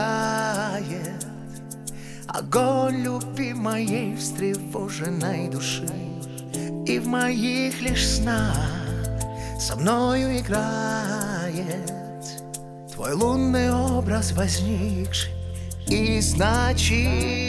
пылает огонь любви моей встревоженной души, и в моих лишь снах со мною играет твой лунный образ, возникший и значит.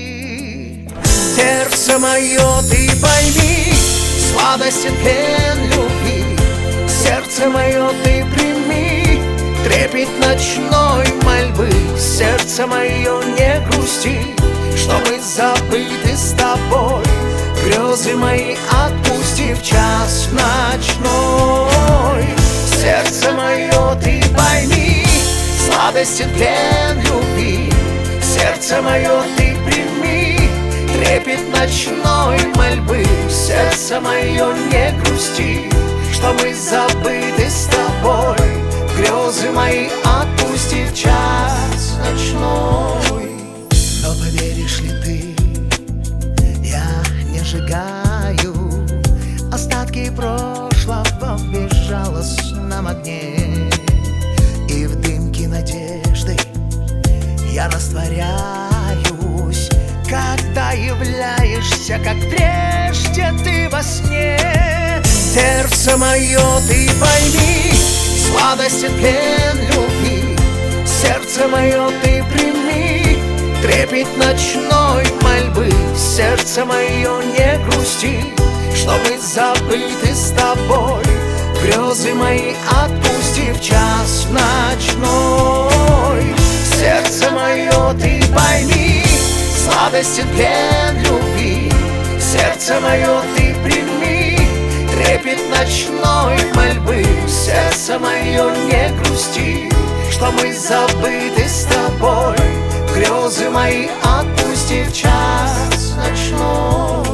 Сердце мое, ты пойми сладость и плен любви. Сердце мое, ты прими трепет ночной мольбы. Сердце мое, не грусти, что мы забыты с тобой. Грезы мои отпусти в час ночной. Сердце мое, ты пойми сладость и плен любви. Сердце мое, ты прими трепет ночной мольбы. Сердце мое, не грусти, что мы забыты с тобой. Грезы мои отпусти в час ночной. Но поверишь ли ты, я не сжигаю остатки прошлого в безжалостном огне, и в дымке надежды я растворяюсь, когда являешься, как прежде ты во сне. Сердце мое, ты пойми сладость и плен любви. Сердце мое, ты прими трепет ночной мольбы. Сердце мое, не грусти, что мы забыты с тобой. Грезы мои отпусти в час ночной. Сердце мое, ты пойми сладость и плен любви. Сердце мое, ты прими трепет ночной мольбы. Сердце мое, не грусти, что мы забыты с тобой. Грезы мои отпусти в час ночной.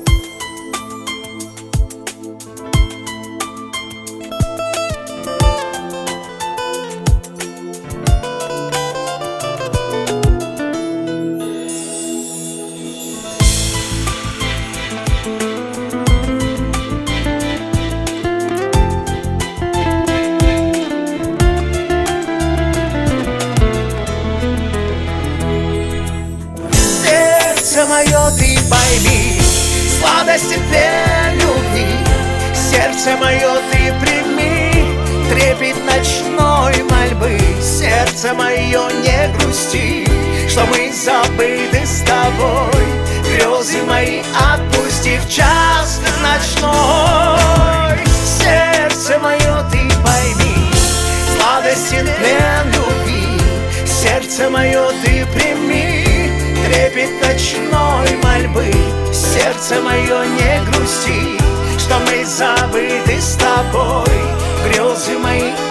Сердце мое, ты пойми сладость и плен любви. Сердце мое, ты прими трепет ночной мольбы. Сердце мое, не грусти, что мы забыты с тобой. Грезы мои отпусти в час ночной. Сердце мое, ты пойми сладость и плен любви. Сердце мое, ты прими трепет ночной мольбы. Сердце мое, не грусти, что мы забыты с тобой. Грезы мои